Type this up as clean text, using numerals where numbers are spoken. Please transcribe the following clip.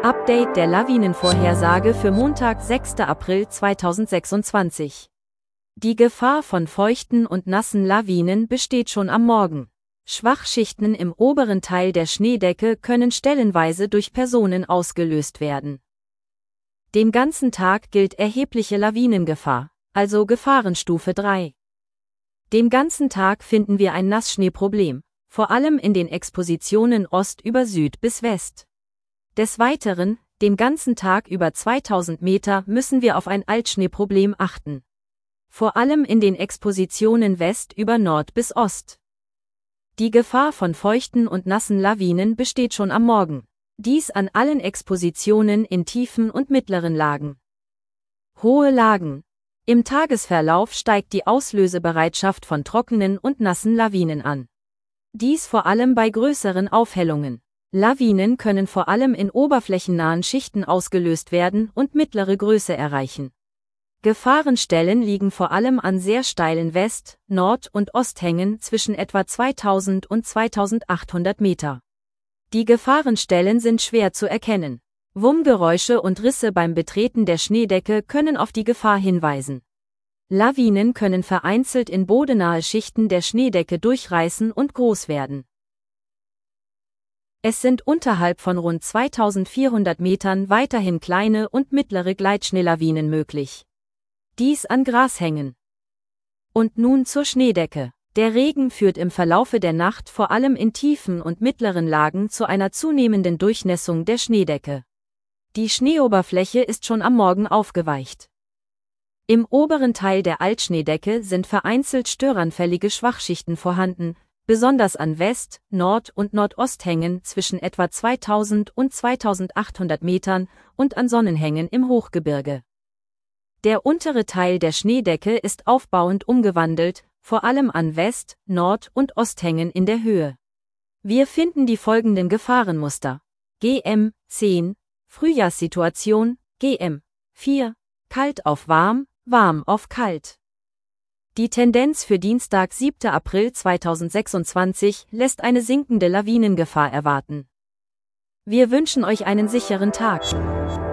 Update der Lawinenvorhersage für Montag, 6. April 2026. Die Gefahr von feuchten und nassen Lawinen besteht schon am Morgen. Schwachschichten im oberen Teil der Schneedecke können stellenweise durch Personen ausgelöst werden. Den ganzen Tag gilt erhebliche Lawinengefahr, also Gefahrenstufe 3. Den ganzen Tag finden wir ein Nassschneeproblem, vor allem in den Expositionen Ost über Süd bis West. Des Weiteren, den ganzen Tag über 2000 Meter müssen wir auf ein Altschneeproblem achten. Vor allem in den Expositionen West über Nord bis Ost. Die Gefahr von feuchten und nassen Lawinen besteht schon am Morgen. Dies an allen Expositionen in tiefen und mittleren Lagen. Hohe Lagen. Im Tagesverlauf steigt die Auslösebereitschaft von trockenen und nassen Lawinen an. Dies vor allem bei größeren Aufhellungen. Lawinen können vor allem in oberflächennahen Schichten ausgelöst werden und mittlere Größe erreichen. Gefahrenstellen liegen vor allem an sehr steilen West-, Nord- und Osthängen zwischen etwa 2000 und 2800 Meter. Die Gefahrenstellen sind schwer zu erkennen. Wummgeräusche und Risse beim Betreten der Schneedecke können auf die Gefahr hinweisen. Lawinen können vereinzelt in bodennahe Schichten der Schneedecke durchreißen und groß werden. Es sind unterhalb von rund 2400 Metern weiterhin kleine und mittlere Gleitschneelawinen möglich. Dies an Grashängen. Und nun zur Schneedecke. Der Regen führt im Verlaufe der Nacht vor allem in tiefen und mittleren Lagen zu einer zunehmenden Durchnässung der Schneedecke. Die Schneeoberfläche ist schon am Morgen aufgeweicht. Im oberen Teil der Altschneedecke sind vereinzelt störanfällige Schwachschichten vorhanden, besonders an West-, Nord- und Nordosthängen zwischen etwa 2000 und 2800 Metern und an Sonnenhängen im Hochgebirge. Der untere Teil der Schneedecke ist aufbauend umgewandelt, vor allem an West-, Nord- und Osthängen in der Höhe. Wir finden die folgenden Gefahrenmuster. GM 10, Frühjahrssituation, GM 4, kalt auf warm, warm auf kalt. Die Tendenz für Dienstag, 7. April 2026 lässt eine sinkende Lawinengefahr erwarten. Wir wünschen euch einen sicheren Tag.